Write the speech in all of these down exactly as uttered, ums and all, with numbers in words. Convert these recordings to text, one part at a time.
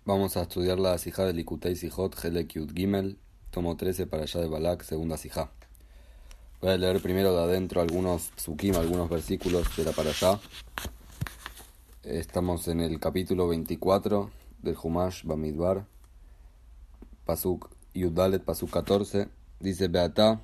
Vamos a estudiar la sijá de Likutei Sijot, Helek Yud Gimel, tomo trece para allá de Balak, segunda sijá. Voy a leer primero de adentro algunos psukim, algunos versículos de la para allá. Estamos en el capítulo veinticuatro del Humash Bamidbar, Pasuk Yudalet, Pasuk catorce. Dice: Beatá,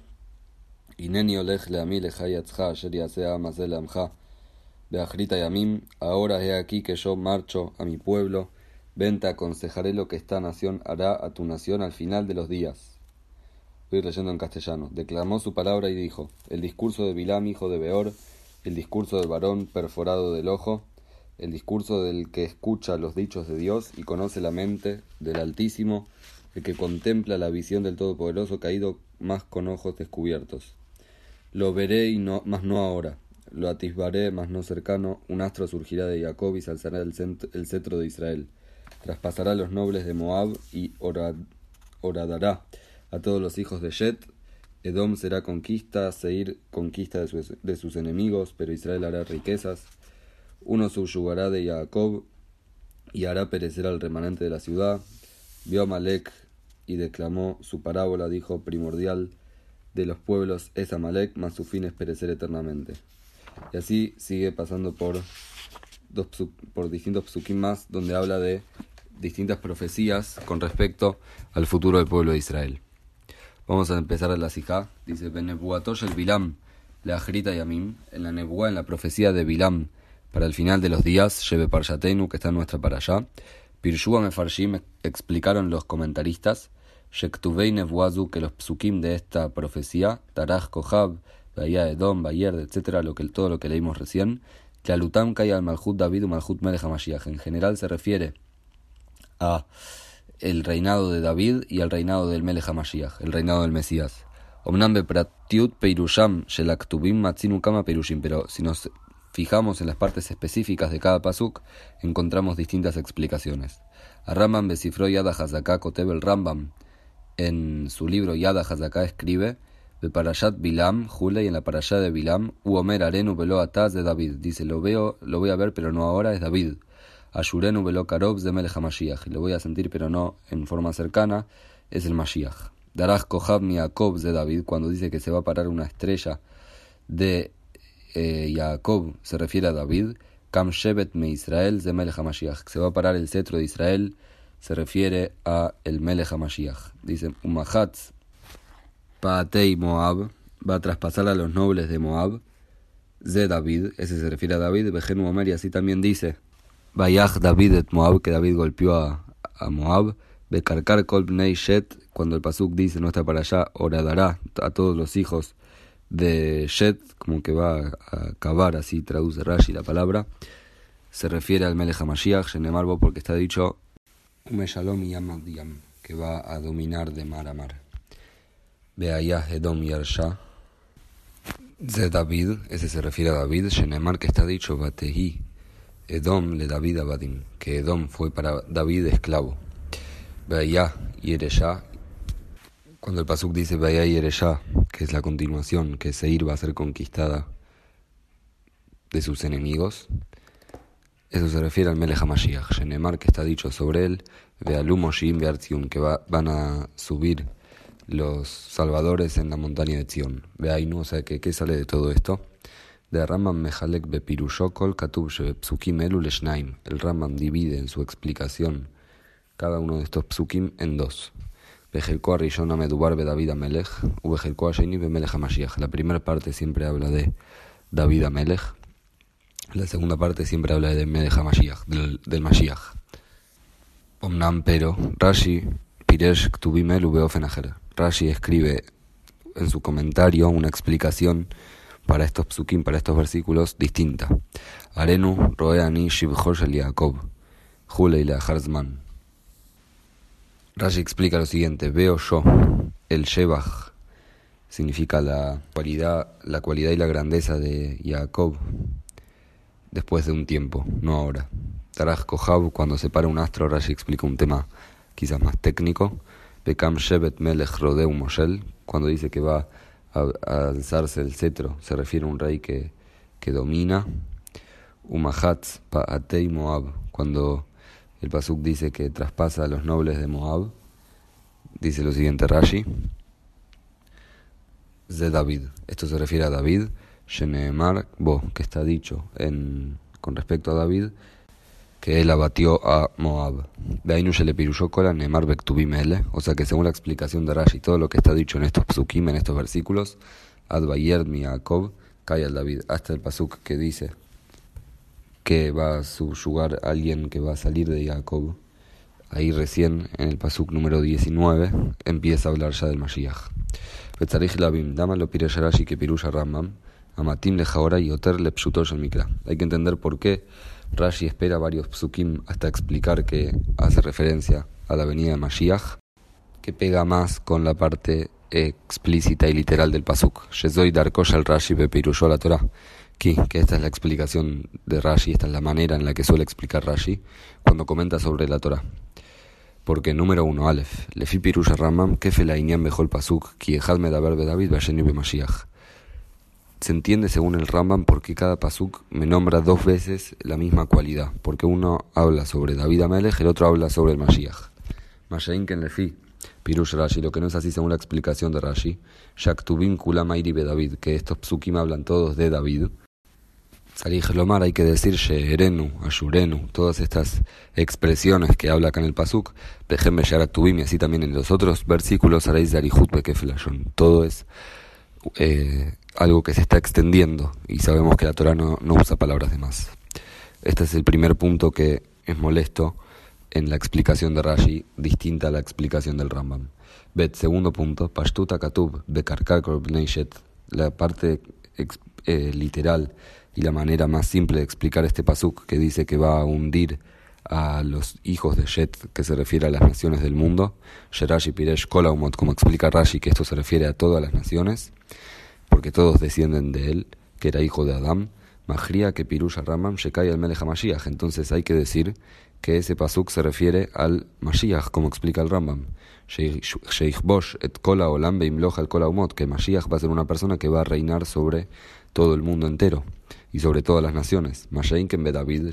Ineni olech leami lechayatzcha, asher yasea mazel amcha, beachrita yamim. Ahora he aquí que yo marcho a mi pueblo. Ven, te aconsejaré lo que esta nación hará a tu nación al final de los días. Estoy leyendo en castellano. Declamó su palabra y dijo: el discurso de Bilam, hijo de Beor, el discurso del varón perforado del ojo, el discurso del que escucha los dichos de Dios y conoce la mente del Altísimo, el que contempla la visión del Todopoderoso, caído más con ojos descubiertos. Lo veré y no, mas no ahora. Lo atisbaré, mas no cercano. Un astro surgirá de Jacob y se alzará el, cent- el cetro de Israel. Traspasará los nobles de Moab y orad, oradará a todos los hijos de Shet. Edom será conquista, Seir conquista de sus, de sus enemigos, pero Israel hará riquezas. Uno subyugará de Jacob y hará perecer al remanente de la ciudad. Vio a Amalek y declamó su parábola, dijo: primordial de los pueblos es Amalek, mas su fin es perecer eternamente. Y así sigue pasando por, dos, por distintos psukim más, donde habla de distintas profecías con respecto al futuro del pueblo de Israel. Vamos a empezar a la sijá. Dice: Benebuatosh el Bilam, la Ajrita Yamim, en la nebuá, en la profecía de Bilam, para el final de los días, Shebe Parshatenu, que está en nuestra para allá. Pirshua Mefarshim, explicaron los comentaristas, Shektuvei Nebuazu, que los psukim de esta profecía, Taraj Kohab, Bahía Edom, Bayer, etcétera, lo que, todo lo que leímos recién, que Alutam Kaya al Malhut David u Malhut Melech HaMashiach, en general se refiere a el reinado de David y al reinado del Melech HaMashiach, el reinado del Mesías. Omnam bepratiut peirusham shelaktubim matzinu kama peirushim, pero si nos fijamos en las partes específicas de cada pasuk, encontramos distintas explicaciones. A Rambam besifró Yad HaZaká, Koteb el Rambam, en su libro Yad HaZaká escribe: de Parashat Bilam, Jule, y en la Parashá de Bilam, Uomer Arenu velo ataz de David. Dice: lo veo, lo voy a ver, pero no ahora, es David. Ashurenu velo karov de Melech HaMashiach. Lo voy a sentir, pero no en forma cercana, es el Mashiach. Daraj Kohab mi Jacob de David, cuando dice que se va a parar una estrella de eh, Jacob, se refiere a David. Kam Shevet me Israel de Melech HaMashiach. Se va a parar el cetro de Israel, se refiere a el Melech HaMashiach. Dice: Umahatz Paatei Moab, va a traspasar a los nobles de Moab, de David, ese se refiere a David. Bejenu Omer, y así también dice: Vayach David et Moab, que David golpeó a, a Moab. Bekarkar kol bnei Shet, cuando el pasuk dice, no está para allá, oradará a todos los hijos de Shet, como que va a acabar, así traduce Rashi la palabra, se refiere al Melech HaMashiach, Shenemarbo, porque está dicho Umeshalom Yamad Yam, que va a dominar de mar a mar. Beayah Edom Yarsha de David, ese se refiere a David. Shenemar, que está dicho Batehi Edom le David Abadim, que Edom fue para David esclavo. Beayah Yeresha, cuando el pasuk dice Beayah Yeresha, que es la continuación, que Seir va a ser conquistada de sus enemigos, eso se refiere al Melech HaMashiach. Shenemar, que está dicho sobre él, Bealu Moshim Beartzion, que va, van a subir los salvadores en la montaña de Zion. Veainu, o sea que ¿qué sale de todo esto? De Rambam Mejalek Bepirushokol Katub Psukim Elu Leshnaim. El Rambam divide en su explicación cada uno de estos psukim en dos. Bejelko Arishona Medubar Be David Amelech, u Bejelko Asheni Be Melech HaMashiach. La primera parte siempre habla de David Amelech. La segunda parte siempre habla de Melech HaMashiach, del, del Mashiach. Omnam, pero Rashi Piresh Ktubim Elu Beofen Acher. Rashi escribe en su comentario una explicación para estos psukim, para estos versículos, distinta. Arenu roeani shibchor shel Jacob, Julei leachar zman. Rashi explica lo siguiente: veo yo el shebach, significa la cualidad, la cualidad y la grandeza de Jacob después de un tiempo, no ahora. Taraj Kohab, cuando se para un astro, Rashi explica un tema quizás más técnico. Bekam Shevet Melech Rodeu Moshel, cuando dice que va a, a alzarse el cetro, se refiere a un rey que, que domina. Umahatz Paatei Moab, cuando El pasuk dice que traspasa a los nobles de Moab. Dice lo siguiente Rashi. De David. Esto se refiere a David. Sheneemar, bo, que está dicho en, con respecto a David, que él abatió a Moab. Beainu le piruyó kola neemar bektubim ele. O sea que según la explicación de Rashi, todo lo que está dicho en estos psukim, en estos versículos, ad vayerd mi Jacob, cae al David. Hasta el pasuk que dice que va a subyugar a alguien que va a salir de Jacob. Ahí recién, en el pasuk número diecinueve, empieza a hablar ya del Mashiach. Betzarich labim, dama lo piresh Rashi que pirusha Rambam, amatim lejaora y oter le pshutor shel mikra. Hay que entender por qué Rashi espera varios psukim hasta explicar que hace referencia a la venida de Mashiach, que pega más con la parte explícita y literal del pasuk. Shezoy darkosh al Rashi be pirusho la Torah. Aquí, que esta es la explicación de Rashi, esta es la manera en la que suele explicar Rashi cuando comenta sobre la Torah. Porque, número uno, Aleph, Lefi Pirusha Rambam, Kefe la Inyan Bejol Pasuk, Ki Ejad Medaber Be David, Vasheni Be Mashiach. Se entiende según el Rambam porque cada pasuk me nombra dos veces la misma cualidad, porque uno habla sobre David Amelech, el otro habla sobre el Mashiach. Mashain Ken Lefi, Pirush Rashi, lo que no es así según la explicación de Rashi, Shaktubim Kulam Airi Be David, que estos psukim hablan todos de David. Salih Lomar, hay que decir Sheherenu, Ashurenu, todas estas expresiones que habla acá en el pasuk, Bejem Besharak Tubim, y así también en los otros versículos, Areiz Darihut Bekeflashon. Todo es eh, algo que se está extendiendo y sabemos que la Torah no, no usa palabras de más. Este es el primer punto que es molesto en la explicación de Rashi, distinta a la explicación del Rambam. Bet, segundo punto, Pashtuta Katub, Bekarkar Korbneishet, la parte eh, literal y la manera más simple de explicar este pasuk que dice que va a hundir a los hijos de Shet, que se refiere a las naciones del mundo, Sherashi Piresh Kolaumot, como explica Rashi, que esto se refiere a todas las naciones, porque todos descienden de él, que era hijo de Adán, Mahria que Pirusha Rambam Shekai al Melech HaMashiach. Entonces hay que decir que ese pasuk se refiere al Mashiach, como explica el Rambam. Sheichbosh et Kola Olam Beimloch al Kolaumot, que Mashiach va a ser una persona que va a reinar sobre todo el mundo entero y sobre todas las naciones. David,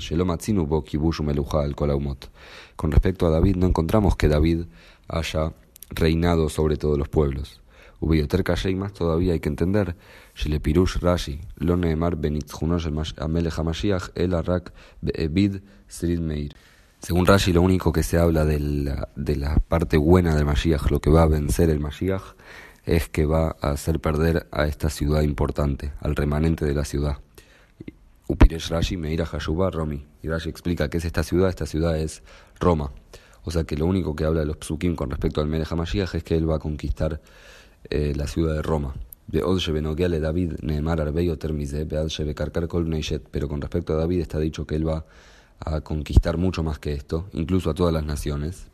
con respecto a David, no encontramos que David haya reinado sobre todos los pueblos. Ubioter Kashei, más todavía hay que entender, Shele Pirush Rashi, lo neemar benitzchunosh amelech hamashiach el arak be'ebid srid meir. Según Rashi, lo único que se habla de la, de la parte buena del Mashiach, lo que va a vencer el Mashiach, es que va a hacer perder a esta ciudad importante, al remanente de la ciudad. Upiresh Rashi Meira Hashuba Romi. Y Rashi explica que es esta ciudad, esta ciudad es Roma. O sea que lo único que habla de los psukim con respecto al Melech HaMashiach es que él va a conquistar eh, la ciudad de Roma. Pero con respecto a David está dicho que él va a conquistar mucho más que esto, incluso a todas las naciones.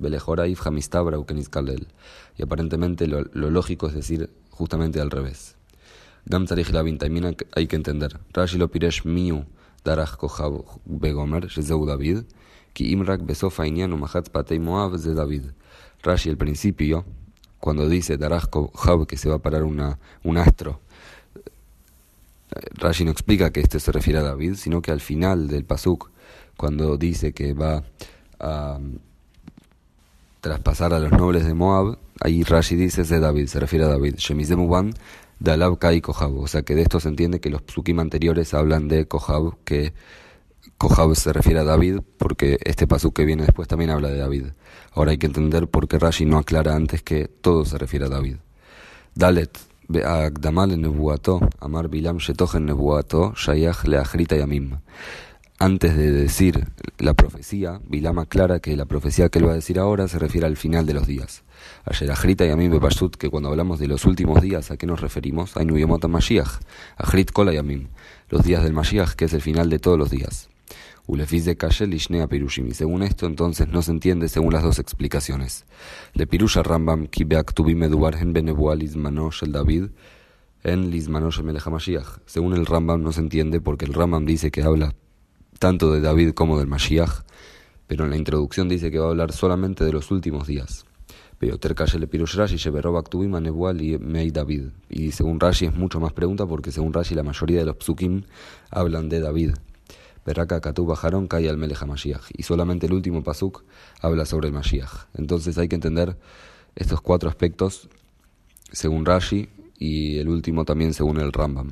Y aparentemente lo, lo lógico es decir justamente al revés. También hay que entender. Rashi lo piresh miu darach kohav begomer, shezeu David, ki imrak besof hainyan umachatz patei Moab ze David. Rashi al principio, cuando dice darach kohav, que se va a parar una, un astro, Rashi no explica que esto se refiere a David, sino que al final del pasuk, cuando dice que va a traspasar a los nobles de Moab, ahí Rashi dice de David, se refiere a David. Shemizemuban Dalab Kai Kohab, o sea que de esto se entiende que los psukim anteriores hablan de Kohab, que Kohab se refiere a David, porque este pasuk que viene después también habla de David. Ahora hay que entender por qué Rashi no aclara antes que todo se refiere a David. Dalet Be'agdamal Nebuato, Amar Bilam Shetochen Nebuato, Shayach Leachrita Yamim. Antes de decir la profecía, Bilam aclara que la profecía que él va a decir ahora se refiere al final de los días. Ayer Ajrit y Yamim Bepashut, que cuando hablamos de los últimos días, ¿a qué nos referimos? Ainu Yemot HaMashiach, Ajrit Kol Yamim, los días del Mashiach, que es el final de todos los días. Ulefiz de Kashel Ishnea Pirushim, y según esto entonces no se entiende según las dos explicaciones. Le Pirusha Rambam Ki Beaktubim Medubar en Benebuah Lizmano Shel David en Lizmano Shel Melech HaMashiach. Según el Rambam no se entiende porque el Rambam dice que habla tanto de David como del Mashiach, pero en la introducción dice que va a hablar solamente de los últimos días. Pero Terkashel Pirush Rashi Sheberoba Ktubim Anebual y Mei David. Y según Rashi es mucho más pregunta porque según Rashi la mayoría de los psukim hablan de David. Beraka Katuba Haron Kai al Melech HaMashiach. Y solamente el último pasuk habla sobre el Mashiach. Entonces hay que entender estos cuatro aspectos según Rashi y el último también según el Rambam.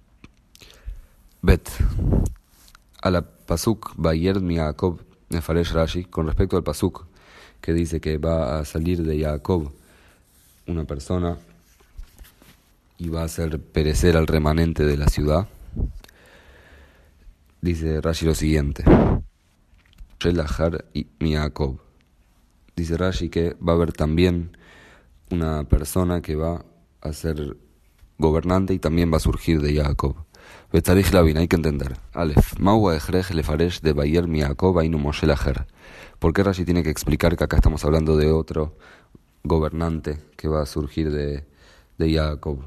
Bet. A la pasuk Bayer mi Yaakov Nefaresh Rashi, con respecto al pasuk que dice que va a salir de Jacob una persona y va a hacer perecer al remanente de la ciudad, dice Rashi lo siguiente: Shelachar y mi Jacob. Dice Rashi que va a haber también una persona que va a ser gobernante y también va a surgir de Jacob. Betzarich Lavin, hay que entender. Aleph, Maua Ejrej Lefaresh de Bayer mi Jacob Ainu Moshe Lacher. ¿Por qué Rashi tiene que explicar que acá estamos hablando de otro gobernante que va a surgir de, de Jacob?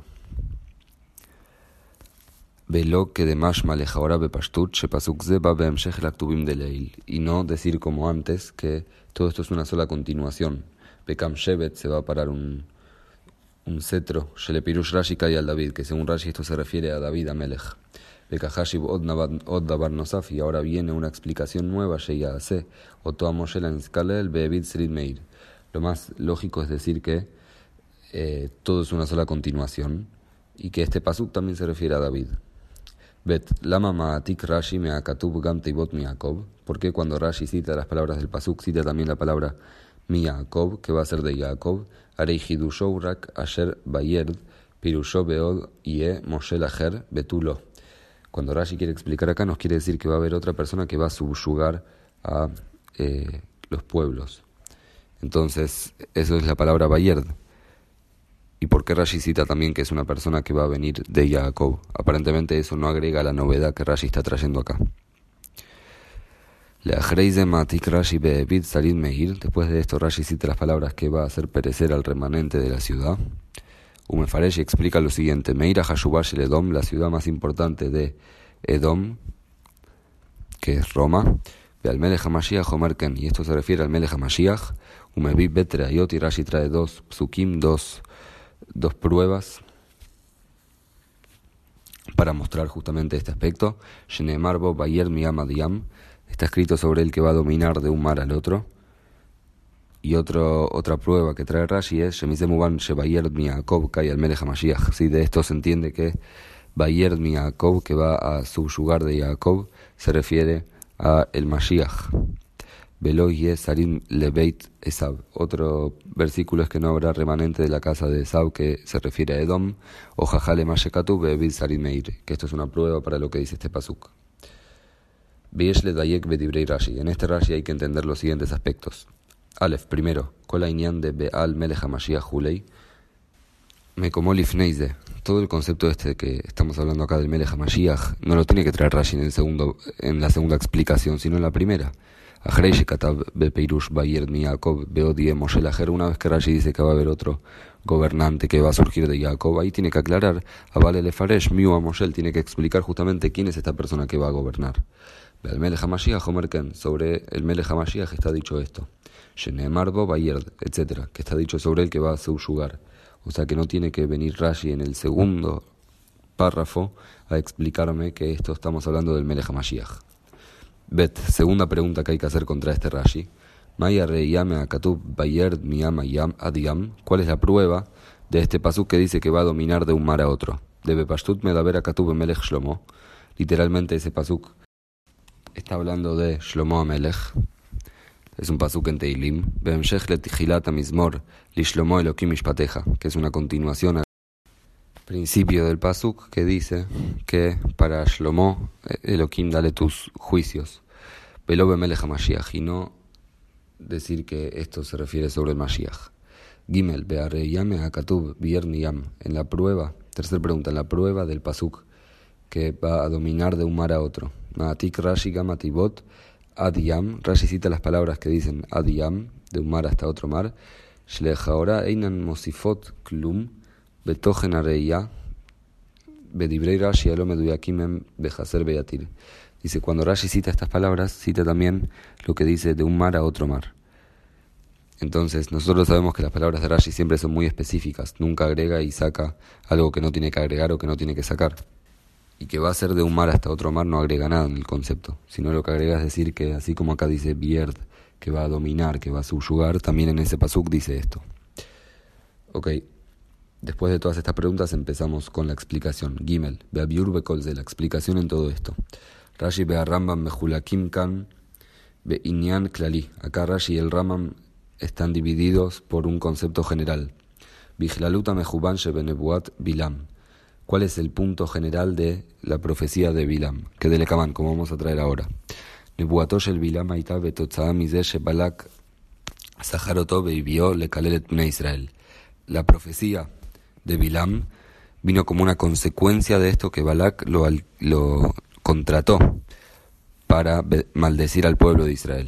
Velo que de mashma lejahora bepashtut shepasuk ze ba beemshech laktubim de leil. Y no decir como antes que todo esto es una sola continuación. Bekam shevet se va a parar un, un cetro. Shelepirush Rashi kai al David, que según Rashi esto se refiere a David Amelech. Bekahashib od davar nosaf, y ahora viene una explicación nueva. Sheya hace oto Moshe la niskalel beevid serid meir. Lo más lógico es decir que eh, todo es una sola continuación y que este pasuk también se refiere a David. Bet, lama ma'atik Rashi me'akatub gam teibot mi Jacob. ¿Por qué cuando Rashi cita las palabras del pasuk cita también la palabra mi Jacob, que va a ser de Jacob? Arei hidusho rak asher bayerd pirusho beod ie Moshe lacher betulo. Cuando Rashi quiere explicar acá, nos quiere decir que va a haber otra persona que va a subyugar a eh, los pueblos. Entonces, eso es la palabra bayerd. ¿Y por qué Rashi cita también que es una persona que va a venir de Jacob? Aparentemente eso no agrega la novedad que Rashi está trayendo acá. Después de esto Rashi cita las palabras que va a hacer perecer al remanente de la ciudad. Umefaresh explica lo siguiente: Meira Hashubash el Edom, la ciudad más importante de Edom, que es Roma. Ve al Melech HaMashiach Omerken, y esto se refiere al Melech HaMashiach. Umevi Betreayot, y Rashi trae dos psukim, dos dos pruebas para mostrar justamente este aspecto. Sheneemar bo Bayer miam adiam, está escrito sobre él que va a dominar de un mar al otro. Y otro, otra prueba que trae Rashi es Shemisemuban shebayer mi Jacob kai al Melech HaMashiach. Sí, de esto se entiende que Bayer mi Jacob, que va a subyugar de Jacob, se refiere a el Mashiach. Velo ye sarim lebeit Esab. Otro versículo es que no habrá remanente de la casa de Esab, que se refiere a Edom. O jajale mashekatu bevid sarim meir, que esto es una prueba para lo que dice este pasuk. Beyesh le dayek bedibrei Rashi. En este Rashi hay que entender los siguientes aspectos. Aleph, primero, kol hainyan de Be'al Melech HaMashiach Hulei. Me como lifneize. Todo el concepto este que estamos hablando acá del Melech HaMashiach no lo tiene que traer Rashi en el segundo, en la segunda explicación, sino en la primera. Una vez que Rashi dice que va a haber otro gobernante que va a surgir de Jacob, ahí tiene que aclarar, Abale Lefaresh, Miu Moshe, tiene que explicar justamente quién es esta persona que va a gobernar. El Melech HaMashiach Omerken, sobre el Melech HaMashiach está dicho esto, Sheneemar bo Bayerd, etcétera, que está dicho sobre él que va a subyugar. O sea que no tiene que venir Rashi en el segundo párrafo a explicarme que esto estamos hablando del Melech HaMashiach. Bet, segunda pregunta que hay que hacer contra este Rashi. Maya reyame a Katub Bayer Miyam Adiam. ¿Cuál es la prueba de este pasuk que dice que va a dominar de un mar a otro? De Bepashtut Medaber a Katub Melech Shlomo. Literalmente ese pasuk está hablando de Shlomo Amelech. Es un pasuk en Teilim. Beemshech letijilat amizmor li Shlomo Elokim Mishpateja, que es una continuación al principio del pasuk que dice que para Shlomo Elokim dale tus juicios. Velo bemelech HaMashiach, y no decir que esto se refiere sobre el Mashiach. Gimel be'areyame hakatuv bierniyam, en la prueba, tercera pregunta, en la prueba del pasuk que va a dominar de un mar a otro. Ma'atik Rashi gamatibot adiyam, Rashi cita las palabras que dicen adiyam, de un mar hasta otro mar. Shlechaora einan mosifot klum betochen areya bedibrei Rashi alo meduyakim bejaser beyatir. Dice, cuando Rashi cita estas palabras, cita también lo que dice de un mar a otro mar. Entonces, nosotros sabemos que las palabras de Rashi siempre son muy específicas. Nunca agrega y saca algo que no tiene que agregar o que no tiene que sacar. y que va a ser de un mar hasta otro mar no agrega nada en el concepto, sino lo que agrega es decir que así como acá dice Bierd, que va a dominar, que va a subyugar, también en ese pasuk dice esto. Ok, después de todas estas preguntas empezamos con la explicación. Gimel, Beabiur Bekolze, la explicación en todo esto. Rashi Bea Rambam Mejulakim Kan Be Inyan Klali. Acá Rashi y el Rambam están divididos por un concepto general. Bijlaluta Mejuban Shebenebuat Bilam. ¿Cuál es el punto general de la profecía de Bilam? Que de Lekaman, como vamos a traer ahora. Nebuatosh el Bilam Aita Betotzaam Izesh Balak Saharoto Beibio Lekalelet Bnei Israel. La profecía de Bilam vino como una consecuencia de esto que Balak lo, lo contrató para maldecir al pueblo de Israel.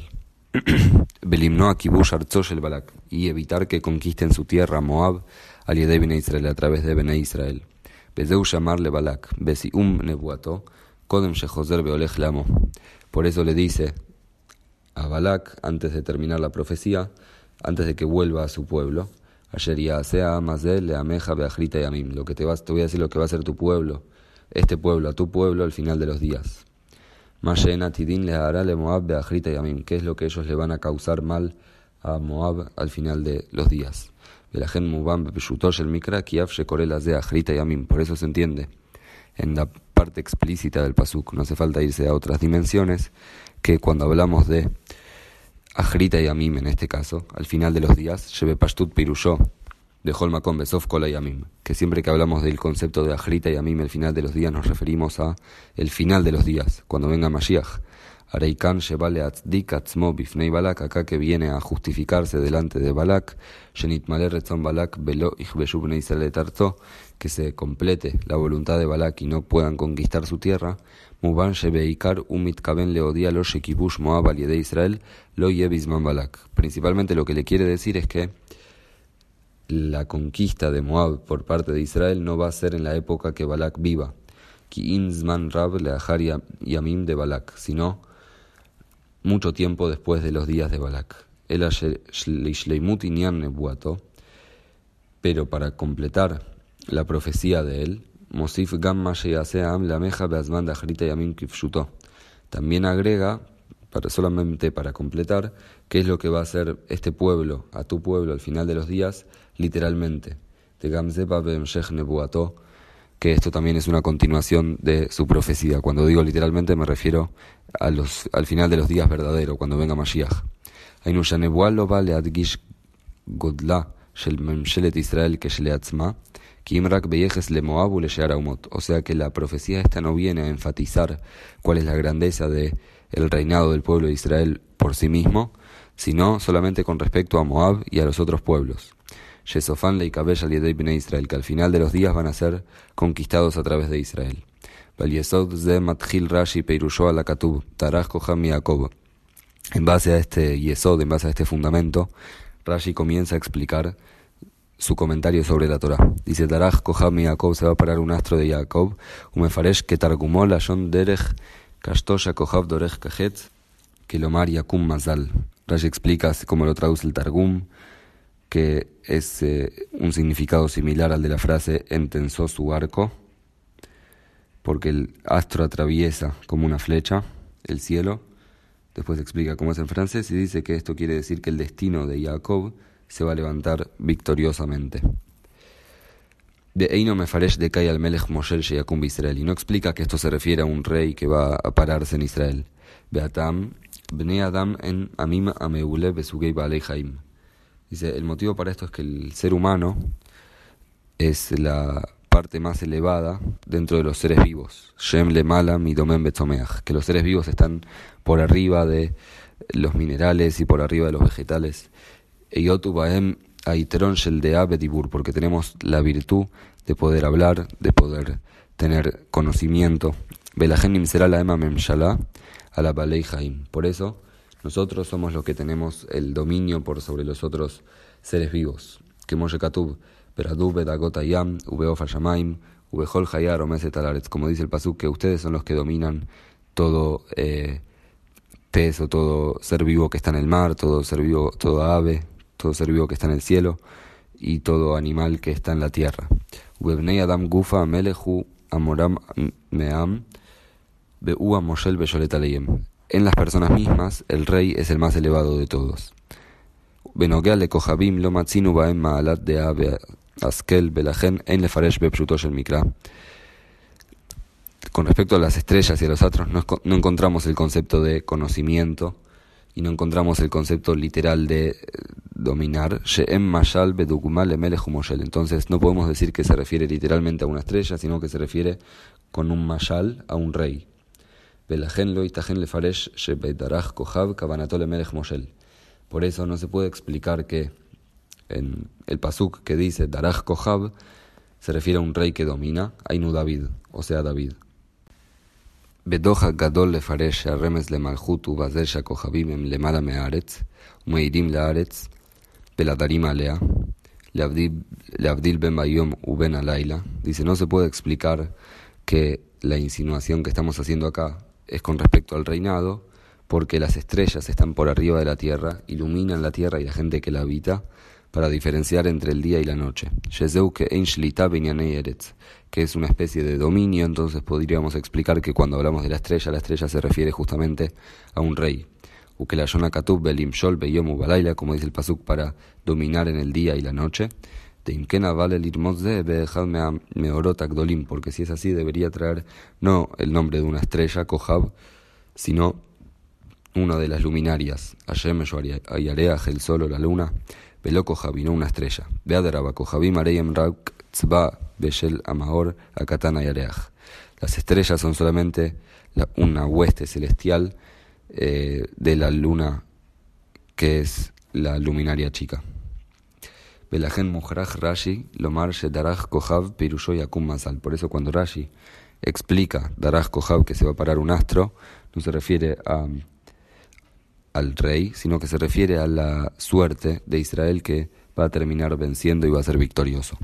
Belimno a Kibush Arzosh el Balak, y evitar que conquisten su tierra Moab al Yedei Bnei Israel, a través de Bnei Israel. Bezeu llamarle Balak, Besium Nebuato, Kodem Shehozer Beolech Lamo. Por eso le dice a Balak, antes de terminar la profecía, antes de que vuelva a su pueblo, Ayer ya sea Amazel, Leameja, Beajrita y Amim, lo que te, vas, te voy a decir lo que va a ser tu pueblo, este pueblo, a tu pueblo al final de los días. Mashen Tidin le hará le Moab, Beajrita y Amim, ¿qué es lo que ellos le van a causar mal a Moab al final de los días? Belajen Mubam Bepeshutosh el Mikra, Kiaf Shekorelas de Ajrita y Amim, por eso se entiende en la parte explícita del pasuk, no hace falta irse a otras dimensiones, que cuando hablamos de Ajrita y Amim, en este caso, al final de los días, Shebe Pashtut Pirushó, de Holmakom Besof Kola y Amim, que siempre que hablamos del concepto de Ajrita y Amim, el final de los días, nos referimos a el final de los días, cuando venga Mashiach. Areikan Shebale Atzdik Atzmo Bifnei Balak, acá que viene a justificarse delante de Balak, Shenit Maler Retzon Balak Belo Ichbeshu Bnei Israel Tarto, que se complete la voluntad de Balak y no puedan conquistar su tierra. Muban Shebeikar Umit Kaben Leodia Lo Shekibush Moab al Yedei Israel Lo Yebizman Balak. Principalmente lo que le quiere decir es que la conquista de Moab por parte de Israel no va a ser en la época que Balak viva, Ki Inzman Rab Leahar Yamim de Balak, sino mucho tiempo después de los días de Balak. El Shleimut Inyan Nebuato, pero para completar la profecía de él, Mosif Gamma Sheyaseam Lameja Beazman de Ajrita Yamim Kifshuto. También agrega, para, solamente para completar, qué es lo que va a hacer este pueblo, a tu pueblo, al final de los días, literalmente. De Gamzeba Beemshech Nebuato, que esto también es una continuación de su profecía. Cuando digo literalmente me refiero a los, al final de los días verdadero, cuando venga Mashiach. Ainu Shanebual lo va leadgish godla shel memshelet Israel que sheleatzma, ki imrak beyejes le Moab u le shear aumot. O sea que la profecía esta no viene a enfatizar cuál es la grandeza de el reinado del pueblo de Israel por sí mismo, sino solamente con respecto a Moab y a los otros pueblos. Shesofan leikabel al Yedei Bnei Israel, que al final de los días van a ser conquistados a través de Israel. Valiesod ze matchil Rashi peirusho ala katub tarach koham Yaakov. En base a este yesod, en base a este fundamento, Rashi comienza a explicar su comentario sobre la Torah. Dice, Tarach koham Yaakov, se va a parar un astro de Jacob, umefaresh que targumó la shon derech kastosha kohav dorech kajetz que lomar yakum mazal. Rashi explica cómo lo traduce el Targum, que es eh, un significado similar al de la frase entensó su arco, porque el astro atraviesa como una flecha el cielo. Después explica cómo es en francés y dice que esto quiere decir que el destino de Jacob se va a levantar victoriosamente. De Eino Mefaresh de Kai al Melech Moshe Sheyakum Israel, y no explica que esto se refiere a un rey que va a pararse en Israel. Beatam Bnei Adam en Amim Ameule Besugei Baalei Haim. Dice, el motivo para esto es que el ser humano es la parte más elevada dentro de los seres vivos. Shem le mala midomen betzomeach, que los seres vivos están por arriba de los minerales y por arriba de los vegetales. Eyotu baem aiteron shel dea betibur, porque tenemos la virtud de poder hablar, de poder tener conocimiento. Belahenim será la ema memshala a la balei haim. Por eso nosotros somos los que tenemos el dominio por sobre los otros seres vivos. Que Moshe Katub, Beradu Bedagot Ayam, Ubeof Hashamaim, Ubehol Hayar Omeset Alaretz. Como dice el pasuk, que ustedes son los que dominan todo eh, pez o todo ser vivo que está en el mar, todo ser vivo, todo ave, todo ser vivo que está en el cielo y todo animal que está en la tierra. Ubebnei Adam Gufa Melehu amoram meam be'ua moshel beyolet aleim. En las personas mismas, el rey es el más elevado de todos. Benogea le kohabim lo matzinu baem maalat dea be'askel belajen en lefaresh bepshuto shel mikra. Con respecto a las estrellas y a los astros, no, no encontramos el concepto de conocimiento y no encontramos el concepto literal de eh, dominar. She'em mashal bedukumal emelech umoshel. Entonces no podemos decir que se refiere literalmente a una estrella, sino que se refiere con un mashal a un rey. Belajen lo itajen lefaresh shebedarach kohab kavanatol emelech moshel. Por eso no se puede explicar que en el pasuk que dice darach kohab se refiere a un rey que domina, Ainu David, o sea David. בדוח הגדול לפרש שהרמז למלכות הוא בזה שהכוכבים הם למעלה מהארץ ומאירים לארץ ולדרים עליה להבדיל, להבדיל בין היום ובין הלילה. Dice, no se puede explicar que la insinuación que estamos haciendo acá es con respecto al reinado porque las estrellas están por arriba de la tierra, iluminan la tierra y la gente que la habita para diferenciar entre el día y la noche. Shezeu que ein shlita b'inyanei eretz, que es una especie de dominio, entonces podríamos explicar que cuando hablamos de la estrella, la estrella se refiere justamente a un rey. Uke la yona katub belimshol beyom ubalayla, como dice el pasuk, para dominar en el día y la noche. De imkena vale lirmot ze be'echad meorot agdolim, porque si es así debería traer no el nombre de una estrella, kohab, sino una de las luminarias, Hashem Yareach, el sol o la luna, Velo Kohabi, no una estrella. Beadaraba Kohabi Mareyem Rak Tzba Beshel Amahor Akatana Yareach. Las estrellas son solamente la, una hueste celestial eh, de la luna, que es la luminaria chica. Belajen Muhraj Rashi Lomar Shedarach Kohab Pirusho Yakum Mazal. Por eso cuando Rashi explica Darach Kohab, que se va a parar un astro, no se refiere a al rey, sino que se refiere a la suerte de Israel que va a terminar venciendo y va a ser victorioso.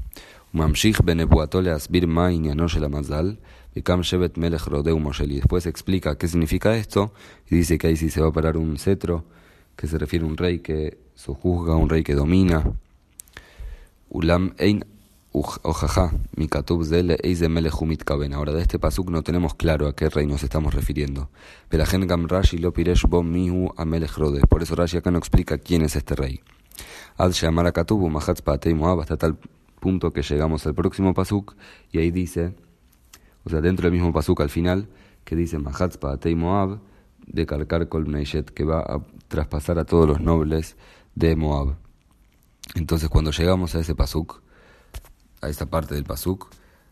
Y después explica qué significa esto y dice que ahí sí se va a parar un cetro, que se refiere a un rey que sojuzga, un rey que domina. Ulam ein ojaja mikatub zele eize melech umitkaben. Ahora de este pasuk no tenemos claro a qué rey nos estamos refiriendo. Pelagen gam Rashi lo piresh bo mihu amelech rode. Por eso Rashi acá no explica quién es este rey. Ad sheamar katubu mahatz paatei Moab, hasta tal punto que llegamos al próximo pasuk y ahí dice, o sea, dentro del mismo pasuk al final, que dice mahatz paatei Moab de karkar kol bneishet, que va a traspasar a todos los nobles de Moab. Entonces cuando llegamos a ese pasuk, a esta parte del pasuk,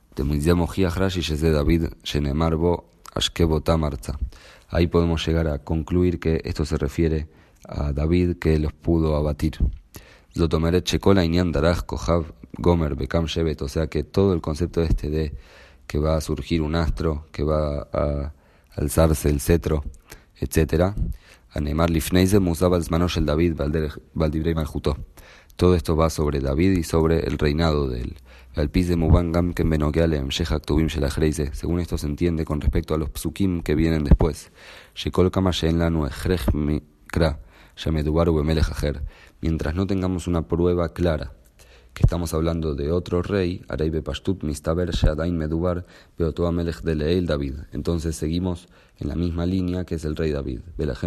David ahí podemos llegar a concluir que esto se refiere a David, que los pudo abatir. Zotomeret Shekola Inyan Darach Kohav Gomer Bekam Shevet, o sea que todo el concepto este de que va a surgir un astro, que va a alzarse el cetro, etcétera, Anemar Lifneize Musab Zmanosh el David Valdibrei Maljuto. Todo esto va sobre David y sobre el reinado de él. Según esto se entiende con respecto a los psukim que vienen después. Mientras no tengamos una prueba clara que estamos hablando de otro rey, entonces seguimos en la misma línea que es el rey David.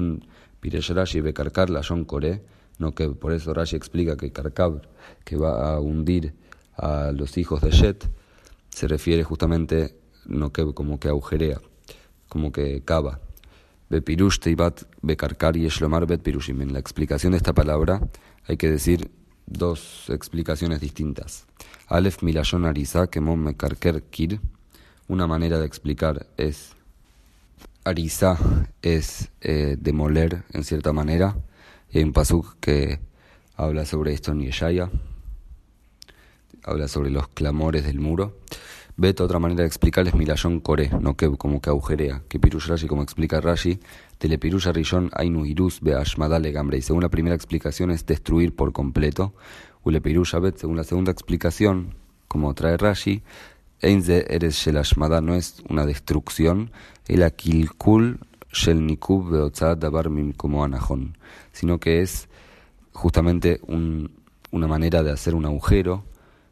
No, que por eso Rashi explica que Karkab, que va a hundir a los hijos de Shet, se refiere justamente no que como que agujerea, como que cava. Bepirush teibat bekarkar y eshlomar bet pirushim. En la explicación de esta palabra hay que decir dos explicaciones distintas. Aleph milashon arisa kemon mekarker kir. Una manera de explicar es arisa es eh, demoler en cierta manera. Y hay un pasuk que habla sobre esto en Yeshaya, habla sobre los clamores del muro. Vete, otra manera de explicar es Milashon Kore, no que como que agujerea, que Pirush Rashi, como explica Rashi, Telepirusha Rishon Ainu Hirus Beashmadale Gambre. Y según la primera explicación es destruir por completo. Ulepirusha Bet, según la segunda explicación, como trae Rashi, Einze Eres Shel Ashmada, no es una destrucción, el Akilkul Shel Nikub Beotzad Dabar Mim como Anahon, sino que es justamente un, una manera de hacer un agujero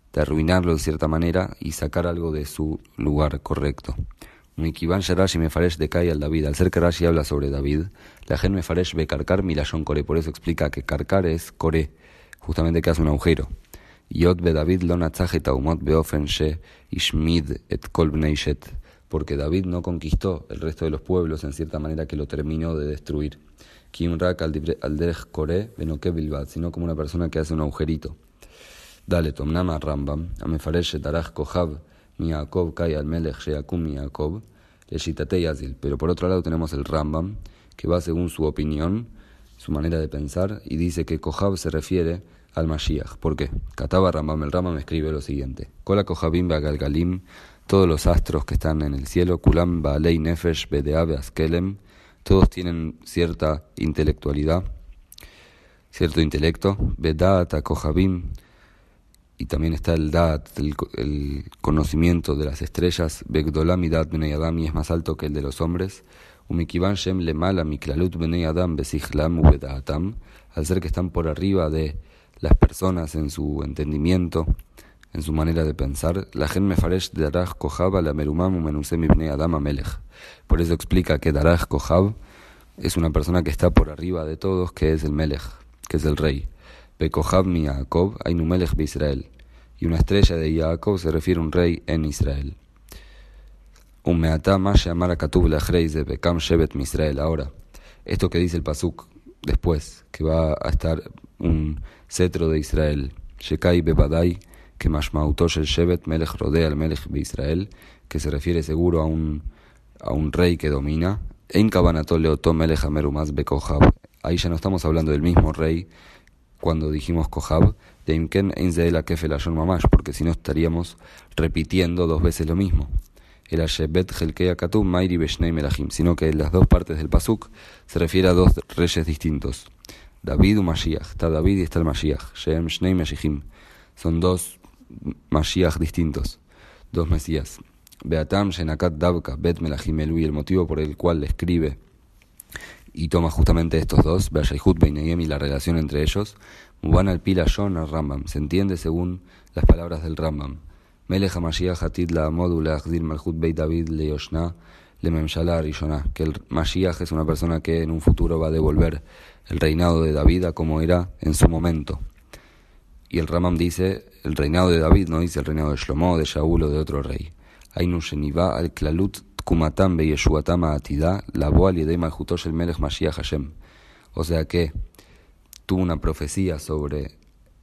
de arruinarlo de cierta manera y sacar algo de su lugar correcto. Mikivan Sharashi Mefaresh de Kai al David. Al ser que Rashi habla sobre David, la gen Mefaresh ve Karkar Milashon Kore. Por eso explica que Karkar es Kore, justamente que hace un agujero. Yod be David lo natzach taumot beofen she ishmid et kol bnei shet. Porque David no conquistó el resto de los pueblos en cierta manera que lo terminó de destruir. Kim rak al derech Kore benoke bilbad, sino como una persona que hace un agujerito. Dale, tomnama Rambam, a Mefaresh etarach kohab mi Yaakov kai al melech sheakum mi Yaakov. Pero por otro lado tenemos el Rambam, que va según su opinión, su manera de pensar, y dice que Kohab se refiere al Mashiach. ¿Por qué? Kataba Rambam, el Rambam escribe lo siguiente: Kola Kohabim Bagalgalim, todos los astros que están en el cielo, Kulam Baalei Nefesh Bedea Beaskelem, todos tienen cierta intelectualidad, cierto intelecto, Bedaat Kohabim, y también está el Da'at, el, el conocimiento de las estrellas, Begdolam y Da'at Bnei Adam, y es más alto que el de los hombres. Umikivan Shem Lemala Miklalut Bnei Adam Besichlam Ubeda'atam, al ser que están por arriba de las personas en su entendimiento, en su manera de pensar, la gen Mefaresh Daraj Kohab la Merumam Umenusem Bnei Adam Amelech. Por eso explica que Daraj Kohab es una persona que está por arriba de todos, que es el Melech, que es el rey. Bekohab mi Yaakov, Ainu Melech be Israel. Y una estrella de Yaakov se refiere a un rey en Israel. Un meatá más llamar a Katub Lachrei de Bekam Shevet mi Israel. Ahora, esto que dice el Pasuk después, que va a estar un cetro de Israel, Shekai Bebadai, que Mashmauto Shel Shevet Melech rodea al Melech be Israel, que se refiere seguro a un, a un rey que domina. Ein Kabanato Leoto Melech Amerumas Bekohab. Ahí ya no estamos hablando del mismo rey cuando dijimos Kohab, de Imken Einzeela Kefelashon Mamash, porque si no estaríamos repitiendo dos veces lo mismo. El Ashebet Helkei Akatub Mairi Beshnei Melachim, sino que en las dos partes del Pasuk se refiere a dos reyes distintos. David u Mashiach, está David y está el Mashiach, Shem Shnei Meshihim, son dos Mashiach distintos, dos Mesías. Beatam Shenakat Davka Bet Melachim Elui, el motivo por el cual le escribe y toma justamente estos dos, Be'ashayhut Beinayem, y la relación entre ellos, Muban al Pila Shon al Rambam, se entiende según las palabras del Rambam. Melech HaMashiach Atid La'amod u'le'achzir Malchut Beit David le'yoshna le'memshala arishona, que el Mashiach es una persona que en un futuro va a devolver el reinado de David a como era en su momento. Y el Rambam dice el reinado de David, no dice el reinado de Shlomo, de Shaul o de otro rey. Ainu sheniva al klalut Kumatam be Yeshuatam Atida, la boal y de Malchutosh el Melech Mashiach Hashem. O sea que tuvo una profecía sobre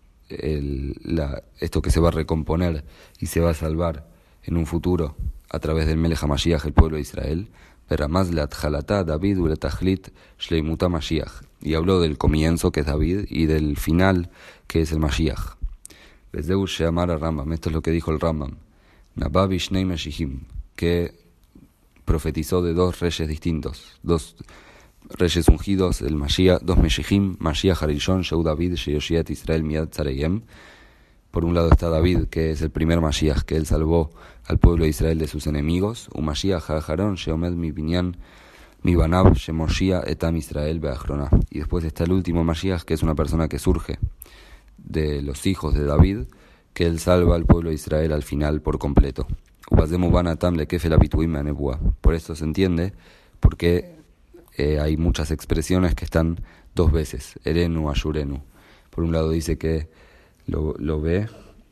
el, la, esto que se va a recomponer y se va a salvar en un futuro a través del Melech HaMashiach, el pueblo de Israel. Beramaz le Atjalata David u le Tajlit Shleimuta Mashiach. Y habló del comienzo, que es David, y del final, que es el Mashiach. Bezeu Sheamar a Rambam, esto es lo que dijo el Rambam. Nababi Shnei Meshihim, que profetizó de dos reyes distintos, dos reyes ungidos, el Mashiach, dos Meshihim, Mashiach Harishon, Sheu David, Sheyoshiat Israel Miad Tzareyem. Por un lado está David, que es el primer Mashiach, que él salvó al pueblo de Israel de sus enemigos. Un Mashiach Hajarón, Sheomed mi Binyan, mi Banab, Shemoshia Etam Israel Beachrona. Y después está el último Mashiach, que es una persona que surge de los hijos de David, que él salva al pueblo de Israel al final por completo. Por esto se entiende porque eh, hay muchas expresiones que están dos veces, Erenu, Ashurenu. Por un lado dice que lo, lo ve,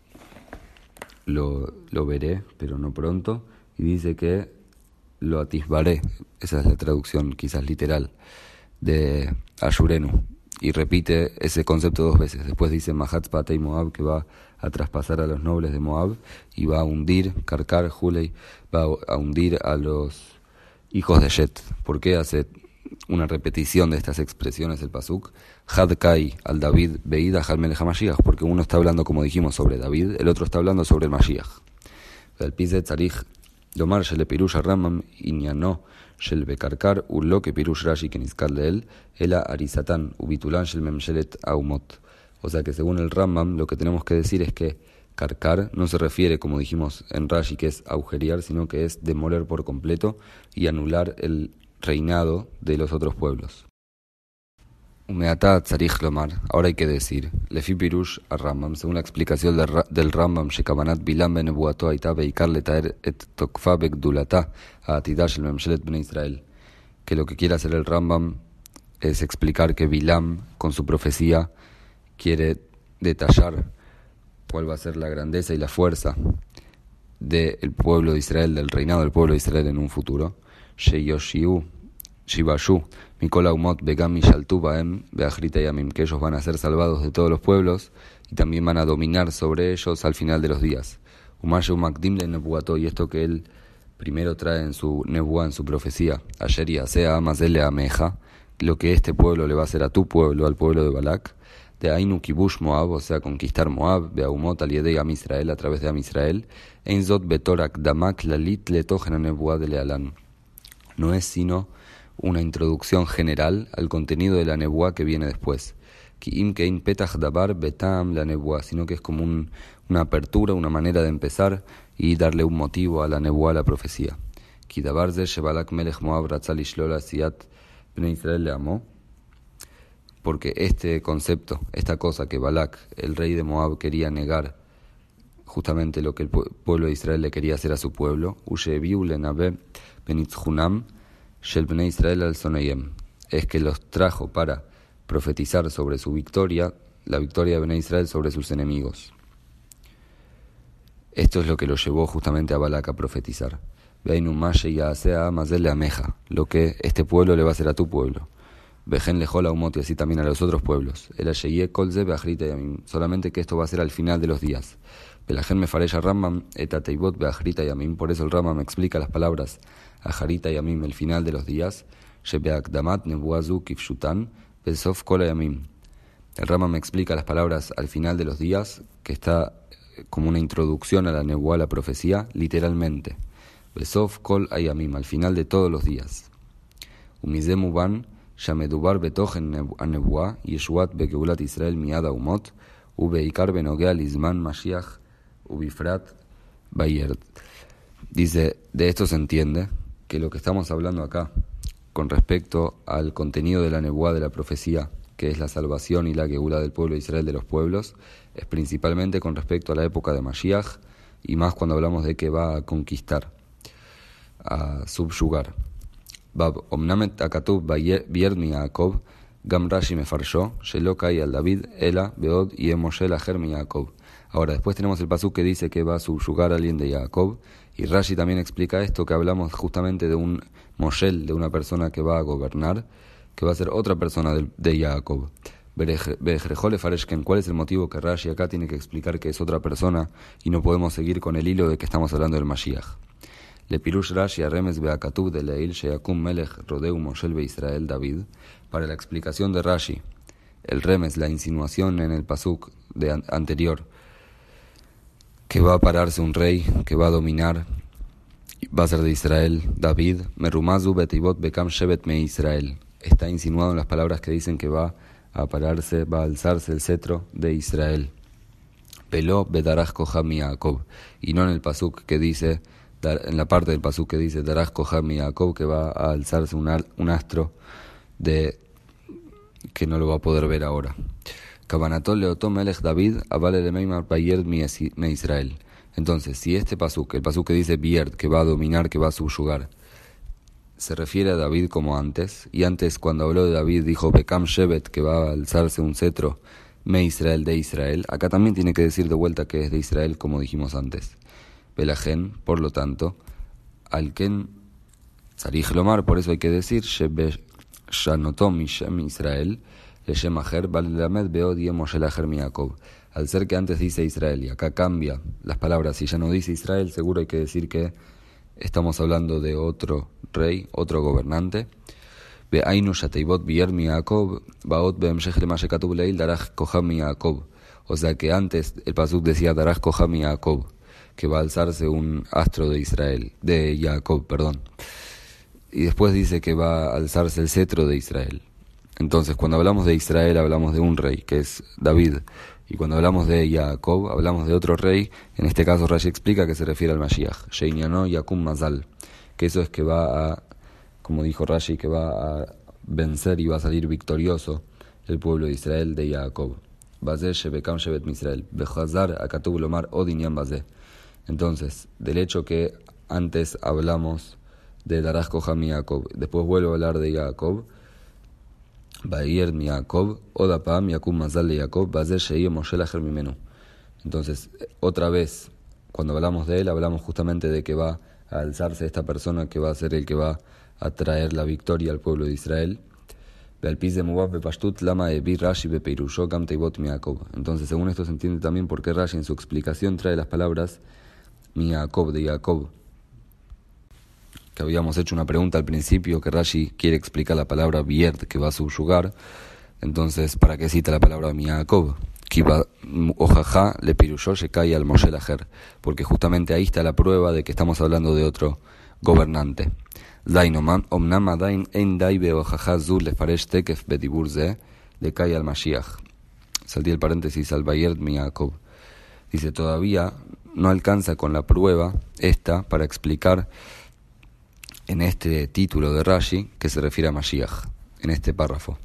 lo, lo veré, pero no pronto, y dice que lo atisbaré, esa es la traducción quizás literal de Ashurenu, y repite ese concepto dos veces. Después dice Mahatz Patei Moab, que va a traspasar a los nobles de Moab y va a hundir, Karkar, Hulei, va a hundir a los hijos de Shet. ¿Por qué hace una repetición de estas expresiones el Pasuk? Had Kai al David Beida al Melech HaMashiach, porque uno está hablando, como dijimos, sobre David, el otro está hablando sobre el Mashiach. El Pizet Tzarich Lomar Shel Pirush Rambam Inyano Shel Bekarkar Ulo que Pirush Rashi que Nizkal de él Ela Arisatan Ubitulan Shel Memshelet Aumot. O sea que según el Rambam lo que tenemos que decir es que Karkar no se refiere, como dijimos en Rashi, que es agujerear, sino que es demoler por completo y anular el reinado de los otros pueblos. Umeata tzarich lomar, ahora hay que decir, Lefi Pirush a Rambam, según la explicación del, del Rambam, Shekabanat Bilam ben Nebuato Aita Beikar Letaer et Tokfa Begdulata a Atidash el Memshelet Ben Israel, que lo que quiere hacer el Rambam es explicar que Bilam, con su profecía, quiere detallar cuál va a ser la grandeza y la fuerza del pueblo de Israel, del reinado del pueblo de Israel en un futuro. Sheyoshiu Shibashu Mikola Umot Begam Mishaltu Baem Beachrita Yamim, que ellos van a ser salvados de todos los pueblos y también van a dominar sobre ellos al final de los días. Umashu Makdim le Nebuato, y esto que él primero trae en su Nebuá, en su profecía, ayer y sea Amazele Ameja, lo que este pueblo le va a hacer a tu pueblo, al pueblo de Balak, de Ainu Kibush Moab, o sea, conquistar Moab, Beaumot Aliedei Am Israel, a través de Am Israel, Einzot Betorak Damak Lalit Letogen Nebuá de Lealán. No es sino una introducción general al contenido de la nebuá que viene después. Ki'im kein petach dabar betam la nebuá, sino que es como un, una apertura, una manera de empezar y darle un motivo a la nebuá, a la profecía. Ki dabar ze shebalak melech Moab ratzal ishlola siyat bnei Israel le amó, porque este concepto, esta cosa que Balak, el rey de Moab, quería negar justamente lo que el pueblo de Israel le quería hacer a su pueblo, Usheviu lenabe benitzhunam Shel Bnei Israel al Sonayem, es que los trajo para profetizar sobre su victoria, la victoria de Bnei Israel sobre sus enemigos. Esto es lo que lo llevó justamente a Balak a profetizar. Veinu Mashe Yaasea Mazele Ameja, lo que este pueblo le va a hacer a tu pueblo. Vejen Lejola Umot, y así también a los otros pueblos. El Asheye Kolze Beachrita Yamim, solamente que esto va a ser al final de los días. Belajen Mefareya Rambam Etateibot Beachrita Yamim, por eso el Rambam explica las palabras Ajarita Yamim, el final de los días, Shebeakdamat Nebuazu Kifshutan, Besof Kola Yamim. El Rambam me explica las palabras al final de los días, que está como una introducción a la nebuá, a la profecía, literalmente. Besof Kol Ayamim, al final de todos los días. Umizemuban, Shamedubar Betochen Nebuá, Yeshuat Begeulat Israel Miada Umot, Ubeikar Benogea Lizman Mashiach, Ubifrat Bayerd. Dice, de esto se entiende que lo que estamos hablando acá, con respecto al contenido de la nebuá, de la profecía, que es la salvación y la geula del pueblo de Israel, de los pueblos, es principalmente con respecto a la época de Mashiach, y más cuando hablamos de que va a conquistar, a subyugar. Bab Omnamet Akatub Bierd mi Yaakov, Gam Rashi Mefarshó, Shelo Kai al David, Ela, Beod y Emoshel Ajer mi Yaakov. Ahora, después tenemos el pasuk que dice que va a subyugar a alguien de Jacob, y Rashi también explica esto, que hablamos justamente de un Moshel, de una persona que va a gobernar, que va a ser otra persona de, de Jacob. Be'ejrejole Fareshken, ¿cuál es el motivo que Rashi acá tiene que explicar que es otra persona y no podemos seguir con el hilo de que estamos hablando del Mashiach? Le pirush Rashi a Remes Beakatub de Leil Sheyakum Melech Rodeu Moshel Be Israel David, para la explicación de Rashi, el Remes, la insinuación en el pasuk de an- anterior, que va a pararse un rey, que va a dominar, va a ser de Israel, David, Merumazu Betibot Bekam Shevet Me Israel. Está insinuado en las palabras que dicen que va a pararse, va a alzarse el cetro de Israel. Peló Bedaraj Koham Yaakov, y no en el pasuk que dice, en la parte del pasuk que dice Daraj Koham Yaakov, que va a alzarse un, un astro de que no lo va a poder ver ahora. Kabanatol Leotom Melech David Abale de Meimar Bayerd mi Israel. Entonces, si este pasuk, el pasuk que dice Bierd, que va a dominar, que va a subyugar, se refiere a David como antes, y antes cuando habló de David dijo Bekam Shevet, que va a alzarse un cetro, Me Israel, de Israel, acá también tiene que decir de vuelta que es de Israel, como dijimos antes. Belajen, por lo tanto, Alken Tzarich Lomar, por eso hay que decir Shebe Shanotom Mishem Israel, Leshem Ajer, Balelamed Beod y Emoshel Ajer mi Yaakov. Al ser que antes dice Israel y acá cambia las palabras, si ya no dice Israel, seguro hay que decir que estamos hablando de otro rey, otro gobernante. Be'ainu Shateibot Bier mi Yaakov, Baot Be'emshech Lema Shekatuv Leil Daraj Koham mi Yaakov. O sea que antes el pasuk decía Daraj Koham mi Yaakov, que va a alzarse un astro de Israel, de Jacob, perdón. Y después dice que va a alzarse el cetro de Israel. Entonces, cuando hablamos de Israel, hablamos de un rey, que es David. Y cuando hablamos de Jacob, hablamos de otro rey. En este caso, Rashi explica que se refiere al Mashiach. Sheinyanó Yakum Mazal. Que eso es que va a, como dijo Rashi, que va a vencer y va a salir victorioso el pueblo de Israel de Jacob. Bazé Shebekam Shebet Misrael. Bechazar Akatub Lomar Odinyan Bazé. Entonces, del hecho que antes hablamos de Daraj Koham y Jacob, después vuelvo a hablar de Jacob, Bayer mi Jacob, Odapam Yakub Mazal de Jacob, Bazé Sheio Moshe Lacher Mimenu. Entonces, otra vez, cuando hablamos de él, hablamos justamente de que va a alzarse esta persona que va a ser el que va a traer la victoria al pueblo de Israel. Entonces, según esto se entiende también por qué Rashi en su explicación trae las palabras mi Jacob de Jacob. Que habíamos hecho una pregunta al principio, que Rashi quiere explicar la palabra bierd, que va a subyugar. Entonces, ¿para qué cita la palabra mi Jacob? Ojaja le pirushó se cae al Moshe Lacher, porque justamente ahí está la prueba de que estamos hablando de otro gobernante. Zainoman omnam adain ein dai beojaja zu lefaresh tekef betibur ze le cae al Mashiach. Salté el paréntesis al Bayerd mi Jacob. Dice, todavía no alcanza con la prueba esta para explicar en este título de Rashi que se refiere a Mashiach, en este párrafo.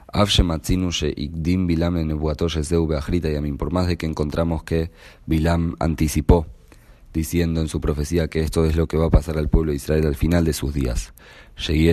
Por más de que encontramos que Bilam anticipó, diciendo en su profecía que esto es lo que va a pasar al pueblo de Israel al final de sus días. Que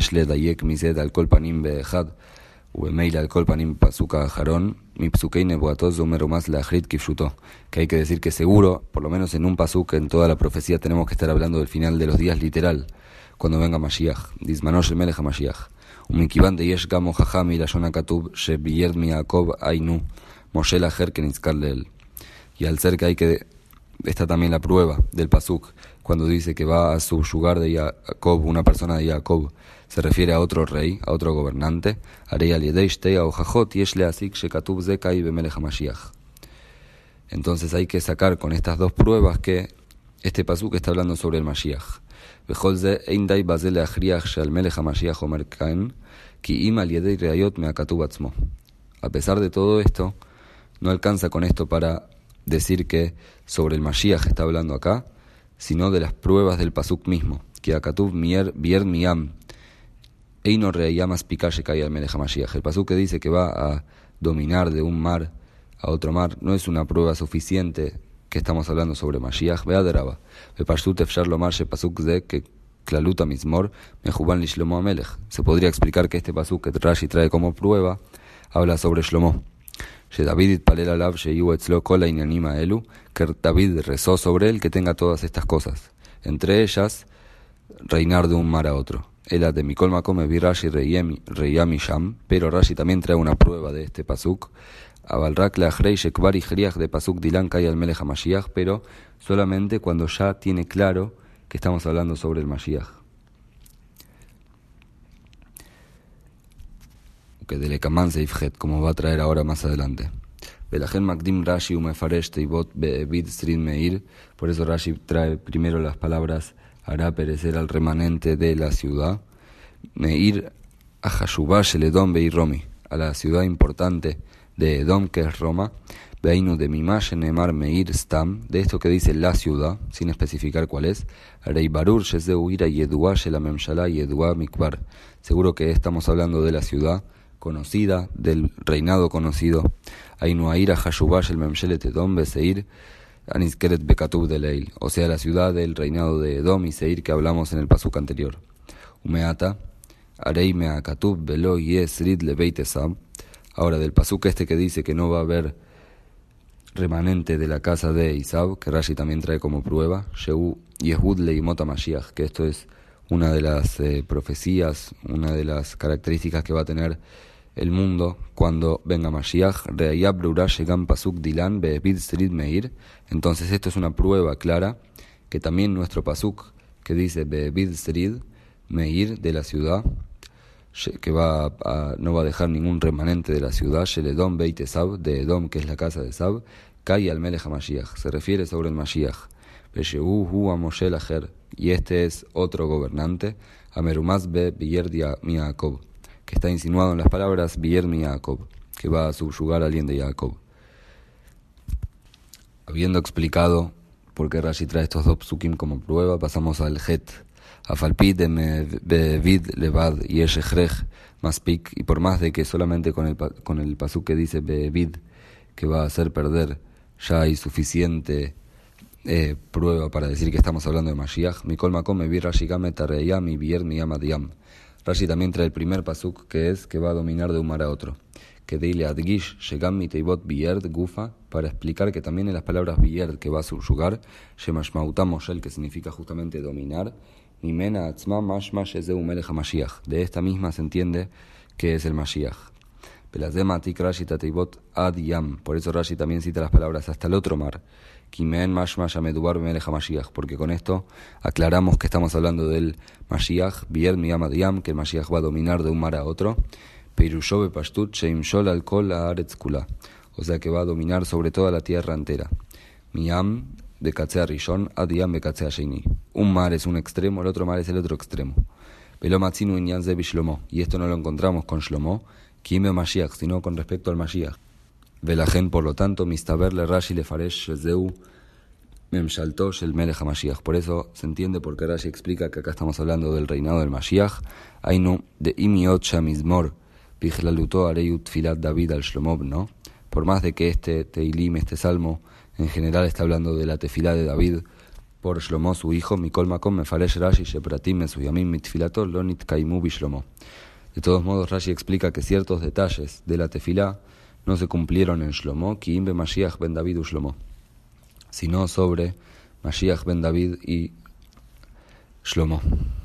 hay que decir que seguro, por lo menos en un pasuk en toda la profecía, tenemos que estar hablando del final de los días literal, cuando venga Mashiach. Dismanosh el Melech Mashiach. ומכיוון דייש גם הוכחה מלשון הכתוב שביירד מיעקב היינו משה לאחר כנזכר לאל. Y al ser que hay que está también la prueba del pasuk cuando dice que va a subyugar de Jacob una persona de Jacob, se refiere a otro rey, a otro gobernante. Harei al yedei shtei hahojachot yesh leasik shekatuv ze kai bemelech hamashiach. Entonces hay que sacar con estas dos pruebas que este pasuk está hablando sobre el Mashiach. בכל זה אין די בזה להכריח שעל מלך המשיח אומר כאן, כי אם על ידי ראיות מהכתוב עצמו. A pesar de todo esto, no alcanza con esto para decir que sobre el Mashiach está hablando acá, sino de las pruebas del pasuk mismo, que הכתוב בירד מים, אינו ראיה מספיקה שקאי al מלך המשיח. El pasuk que dice que va a dominar de un mar a otro mar no es una prueba suficiente que estamos hablando sobre Mashiach. Beaderaba. Bepashtut efshar lomar she pasuk ze que klaluta mismor mejuban li Shlomo Amelech. Se podría explicar que este pasuk que Rashi trae como prueba habla sobre Shlomo. She David itpalel alav sheyu etzlo kol ha'inyanim ha'elu, que David rezó sobre él que tenga todas estas cosas, entre ellas reinar de un mar a otro. Ela de Mikol Makom evi Rashi reía Misham, pero Rashi también trae una prueba de este pasuk. Abalrak leachrei shekvar ichriach de pasuk dilan kai al melech hamashiach, pero solamente cuando ya tiene claro que estamos hablando sobre el Mashiach. Que de lekaman seifjet, como va a traer ahora más adelante. Velachen makdim Rashi umefaresh teibot be'evid srid meir, por eso Rashi trae primero las palabras hará perecer al remanente de la ciudad. Meir a Hashubah sheledom beir Romi, a la ciudad importante de Edom, que es Roma. Veinu de Mimash Nemar Meir Stam, de esto que dice la ciudad, sin especificar cuál es. Rei Barur Shezeu Ira Yedua Shela Memshala Yedua Mikbar. Seguro que estamos hablando de la ciudad conocida, del reinado conocido. Ainu Aira Hashubah Shel Memshelet Edom Beseir Aniskeret Bekatub de Leil, o sea, la ciudad del reinado de Edom y Seir que hablamos en el pasuk anterior. Umeata Arei Meakatub Belo Yesrid Lebeit Esab. Ahora, del pasuk este que dice que no va a haber remanente de la casa de Isab, que Rashi también trae como prueba, Sheu Yehud Leimot Mashiach, que esto es una de las eh, profecías, una de las características que va a tener el mundo cuando venga Mashiach. Reayab Brura Shegam Pasuk Dilan Be'evid Srid Meir. Entonces esto es una prueba clara que también nuestro pasuk que dice Be'evid Srid Meir, de la ciudad, que va a, no va a dejar ningún remanente de la ciudad, Sheledom Beit Esab, de Edom, que es la casa de Esab, Kai al Melech HaMashiach, se refiere sobre el Mashiach. Beshehu hu a Moshe Lacher, y este es otro gobernante, Amerumaz be Biyerd mi Jacob, que está insinuado en las palabras Biyerd mi Jacob, que va a subyugar a alguien de Jacob. Habiendo explicado por qué Rashi trae estos dos psukim como prueba, pasamos al Het, Afalpi de Bevid Levad Yesh Echrech Maspik, y por más de que solamente con el, con el pasuk que dice Bevid, que va a hacer perder, ya hay suficiente eh, prueba para decir que estamos hablando de Mashiach. Mikol Makom me vi Rashi Game Tareyam y Bier Miyam Adiam. Rashi también trae el primer pasuk, que es que va a dominar de un mar a otro. Que Deile Adgish Shegam Miteibot Bierd Gufa, para explicar que también en las palabras Bierd, que va a subyugar, Shemashmautam Moshel, que significa justamente dominar, Mimena Atzma Mash Mash Ezeu Melech HaMashiach. De esta misma se entiende que es el Mashiach. Pelazema Atik Rashi Tateibot Ad Yam. Por eso Rashi también cita las palabras hasta el otro mar. Kimen Mash Mash Amedubar Melech HaMashiach. Porque con esto aclaramos que estamos hablando del Mashiach, Bierd Miyam Ad Yam, que el Mashiach va a dominar de un mar a otro. Peirusho Bepashtut Sheimshol Al Kol Haaretz Kula. O sea que va a dominar sobre toda la tierra entera. Miyam de Katzea Rishon, Adiam de Katzea Sheini. Un mar es un extremo, el otro mar es el otro extremo. Velomatzinu Inyan Zebi Shlomo. Y esto no lo encontramos con Shlomo, Kime Mashiach, sino con respecto al Mashiach. Velajen, por lo tanto, Mistaber le Rashi le Faresh Shezeu Memshalto Shel Melech HaMashiach. Por eso se entiende por qué Rashi explica que acá estamos hablando del reinado del Mashiach. Ainu de Imiot Shamizmor Pichlaluto Areyut Filat David al Shlomo, ¿no? Por más de que este Teilim, este salmo, en general está hablando de la tefilá de David por Shlomo, su hijo. Mikol Makom Mefaresh Rashi Shepratim Mesuyamim Mitfilato Lonit Kaimu Bishlomo. De todos modos, Rashi explica que ciertos detalles de la tefilá no se cumplieron en Shlomo, Ki Imbe Mashiach ben David u Shlomo, sino sobre Mashiach ben David y Shlomo.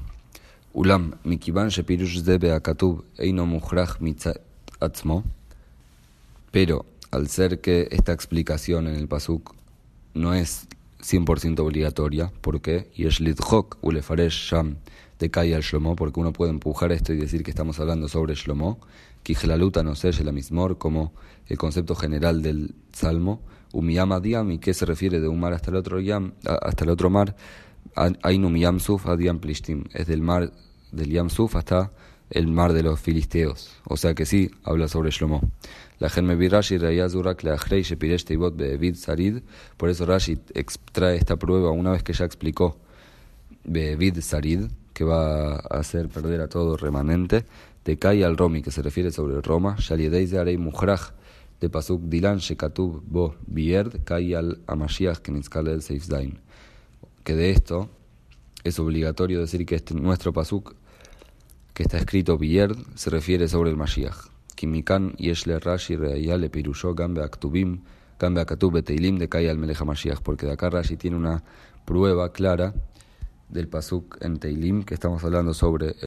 Ulam Mikivan Shepirush Zebe Akatub Eino Muhrach Mitzat Atzmo. Pero al ser que esta explicación en el pasuk no es cien por ciento obligatoria, porque Yesh Lidchok Ulefaresh Sham de Kai al Shlomo, porque uno puede empujar esto y decir que estamos hablando sobre Shlomo, Kijlaluta no sé, la mismor, como el concepto general del salmo, Umiyam Adiam, y que se refiere de un mar hasta el otro yam, hasta el otro mar, Ainum Yam Suf Adiam Plishtim, es del mar del Yam Suf hasta el mar de los filisteos, o sea que sí habla sobre Shlomo. La Gen Mevi Rashi Reyazurak Leachrei Shepiresh Teibot Bevid Sarid. Por eso Rashi extrae esta prueba una vez que ya explicó Bevid Sarid, que va a hacer perder a todo remanente, de Kai al Romi, que se refiere sobre Roma, Shaliedei Arei Muhrach de Pasuk Dilan Shekatub Bo Bierd Kai al Amashiach Kenitzkal el Seifzain. Que de esto es obligatorio decir que este nuestro Pasuk, que está escrito Bierd, se refiere sobre el Mashiach. Kimikan Yeshle Rashi Reayale Pirusho Gambe Aktubim Gambe Akatub Beteilim de Kai al Melech HaMashiach, porque de acá Rashi tiene una prueba clara del pasuk en Teilim que estamos hablando sobre